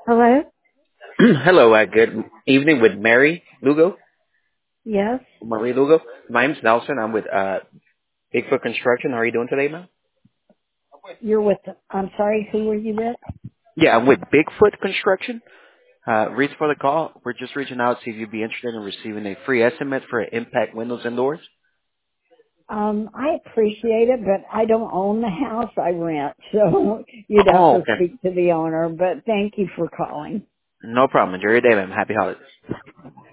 Hello? Hello, good evening with Mary Lugo. Yes? Marie Lugo. My name's Nelson. I'm with Bigfoot Construction. How are you doing today, ma'am? You're with, I'm sorry, who were you with? Yeah, I'm with Bigfoot Construction. Reason for the call, we're just reaching out to see if you'd be interested in receiving a free estimate for impact windows and doors. I appreciate it, but I don't own the house. I rent, so you'd have Oh, to okay. speak to the owner, but thank you for calling. No problem. Enjoy your day, ma'am. Happy holidays.